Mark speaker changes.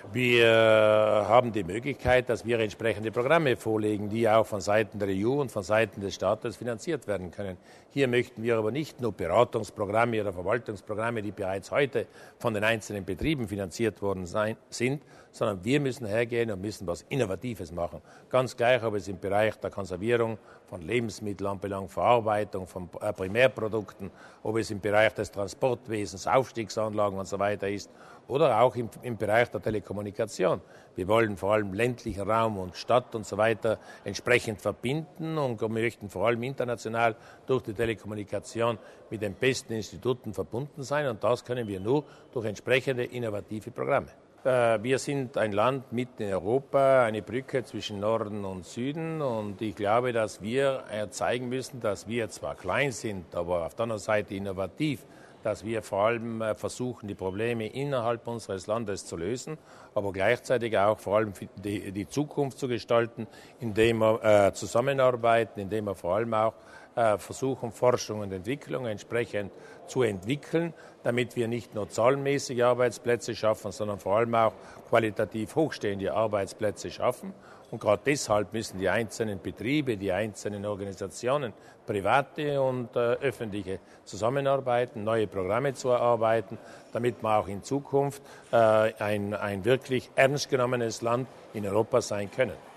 Speaker 1: Wir haben die Möglichkeit, dass wir entsprechende Programme vorlegen, die auch von Seiten der EU und von Seiten des Staates finanziert werden können. Hier möchten wir aber nicht nur Beratungsprogramme oder Verwaltungsprogramme, die bereits heute von den einzelnen Betrieben finanziert worden sind, sondern wir müssen hergehen und müssen was Innovatives machen. Ganz gleich, ob es im Bereich der Konservierung von Lebensmitteln anbelangt, Verarbeitung von Primärprodukten, ob es im Bereich des Transportwesens, Aufstiegsanlagen und so weiter ist, oder auch im Bereich der Telekommunikation. Wir wollen vor allem ländlichen Raum und Stadt und so weiter entsprechend verbinden und wir möchten vor allem international durch die Telekommunikation mit den besten Instituten verbunden sein. Und das können wir nur durch entsprechende innovative Programme. Wir sind ein Land mitten in Europa, eine Brücke zwischen Norden und Süden. Und ich glaube, dass wir zeigen müssen, dass wir zwar klein sind, aber auf der anderen Seite innovativ, dass wir vor allem versuchen, die Probleme innerhalb unseres Landes zu lösen, aber gleichzeitig auch vor allem die Zukunft zu gestalten, indem wir zusammenarbeiten, indem wir vor allem auch versuchen, Forschung und Entwicklung entsprechend zu entwickeln, damit wir nicht nur zahlenmäßige Arbeitsplätze schaffen, sondern vor allem auch qualitativ hochstehende Arbeitsplätze schaffen. Und gerade deshalb müssen die einzelnen Betriebe, die einzelnen Organisationen, private und öffentliche zusammenarbeiten, neue Programme zu erarbeiten, damit wir auch in Zukunft ein wirklich ernst genommenes Land in Europa sein können.